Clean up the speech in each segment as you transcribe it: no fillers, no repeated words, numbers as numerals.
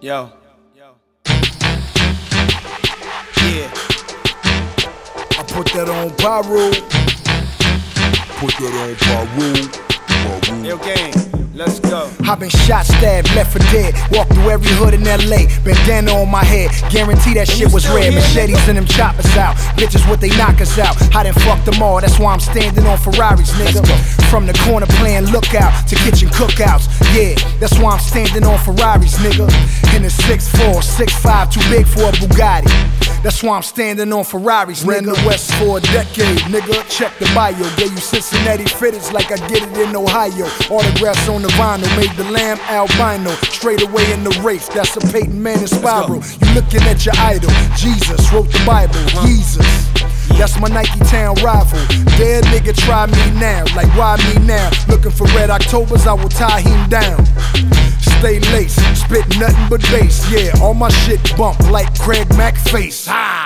Yo. Yeah. I put that on Pyro. Put that on Pyro. Yo, gang, let's go. I been shot, stabbed, left for dead. Walked through every hood in LA. Bandana on my head. Guarantee that shit was red. Machetes and them choppers out. Bitches what they knock us out. I done fucked them all. That's why I'm standing on Ferraris, nigga. From the corner playing lookout to kitchen cookouts. Yeah, that's why I'm standing on Ferraris, nigga. In a 6'4", 6'5", too big for a Bugatti. That's why I'm standing on Ferraris, nigga. Ran the West for a decade, nigga. Check the bio. Gave you Cincinnati fitteds like I get it in Ohio. Autographs on the vinyl. Made the lamb albino. Straight away in the race. That's a Peyton Manning spiral. You looking at your idol. Jesus wrote the Bible. Jesus. That's my Nike Town rival. Dead nigga, try me now. Like, why me now? Looking for red Octobers, I will tie him down. Stay laced, spit nothing but bass. Yeah, all my shit bump like Craig Mack face.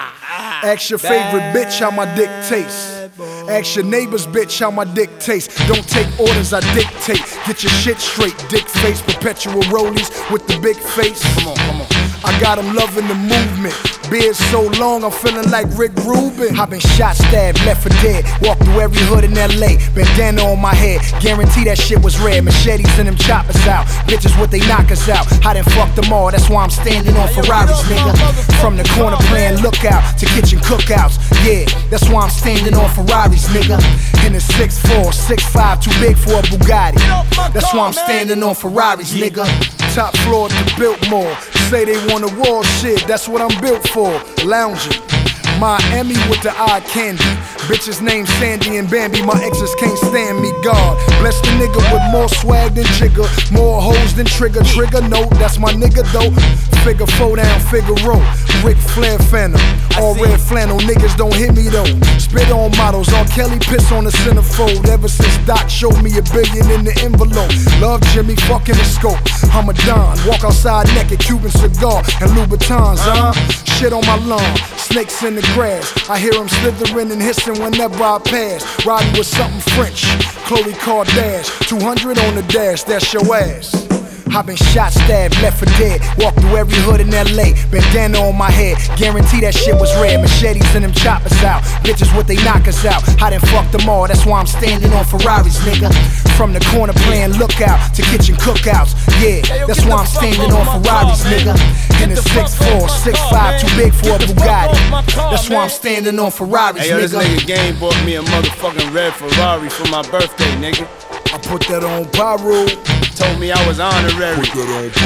Ask your favorite bitch how my dick tastes. Ask your neighbor's bitch how my dick tastes. Don't take orders, I dictate. Get your shit straight, dick face. Perpetual rollies with the big face. Come on. I got them loving the movement. Beard so long, I'm feeling like Rick Rubin. I been shot, stabbed, left for dead. Walked through every hood in LA. Bandana on my head. Guarantee that shit was red. Machetes and them choppers out. Bitches what they knock us out. I done fucked them all. That's why I'm standing on Ferraris, nigga. From the corner playing lookout to kitchen cookouts. Yeah, that's why I'm standing on Ferraris, nigga. In a 6'4", 6'5", too big for a Bugatti. That's why I'm standing on Ferraris, nigga. Top floor to Biltmore. Say they want a war, shit, that's what I'm built for. Lounging. Miami with the eye candy. Bitches named Sandy and Bambi. My exes can't stand me, God. Bless the nigga with more swag than Jigger. More hoes than Trigger. Trigger, no, that's my nigga though. Figure 4 down, Figaro. Ric Flair Phantom. All red flannel, niggas don't hit me though. Spit on models, R. Kelly piss on the centerfold. Ever since Doc showed me $1 billion in the envelope. Love Jimmy, fucking the scope. I'm a Don, walk outside naked, Cuban cigar and Louboutins, shit on my lawn, snakes in the grass. I hear them slithering and hissing whenever I pass. Riding with something French, Khloe Kardashian. 200 on the dash, that's your ass. I been shot, stabbed, left for dead. Walked through every hood in LA. Bandana on my head. Guarantee that shit was red. Machetes and them choppers out. Bitches what they knock us out. I done fucked them all. That's why I'm standing on Ferraris, nigga. From the corner playing lookout to kitchen cookouts. Yeah, that's why I'm standing on Ferraris, nigga. In a 6'4", 6'5", too big for a Bugatti. That's why I'm standing on Ferraris, hey, yo, this nigga. nigga Game bought me a motherfucking red Ferrari for my birthday, nigga. I put that on Pyro. Told me I was honorary. Put that on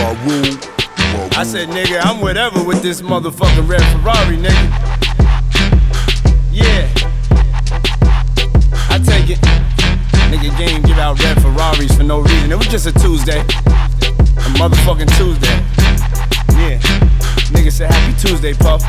Pyro. I said, nigga, I'm whatever with this motherfucking red Ferrari, nigga. Yeah. I take it. Nigga Game give out red Ferraris for no reason. It was just a Tuesday. A motherfucking Tuesday. Yeah. Nigga said, happy Tuesday, Puff.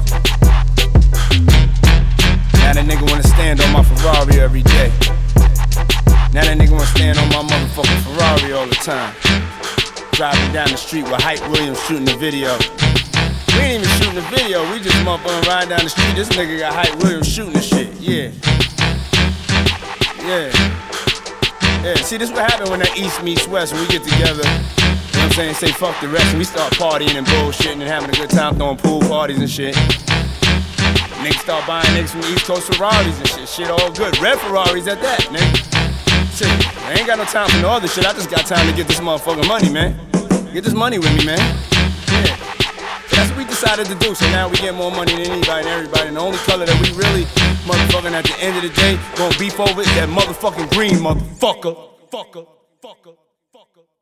Now that nigga wanna stand on my Ferrari every day. Now that nigga wanna stand on my motherfucking Ferrari all the time. Driving down the street with Hype Williams shooting the video. We ain't even shooting the video, we just motherfucking riding down the street. This nigga got Hype Williams shooting the shit, yeah. Yeah, see this what happen when that East meets West, when we get together. You know what I'm saying, say fuck the rest, and we start partying and bullshitting and having a good time, throwing pool parties and shit. Niggas start buying niggas from the East Coast Ferraris and shit, shit all good. Red Ferraris at that, nigga. Shit, I ain't got no time for no other shit, I just got time to get this motherfucking money, man. Get this money with me, man. Yeah. So that's what we decided to do, so now we get more money than anybody and everybody. And the only color that we really motherfucking at the end of the day gonna beef over is that motherfucking green motherfucker. Fucker.